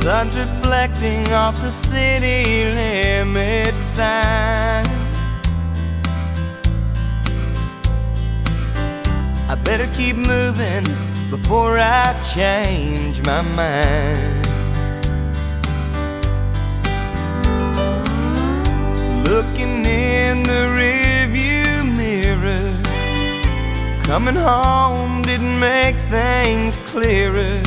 Sun's reflecting off the city limit sign. I better keep moving before I change my mind. Looking in the rearview mirror, coming home didn't make things clearer.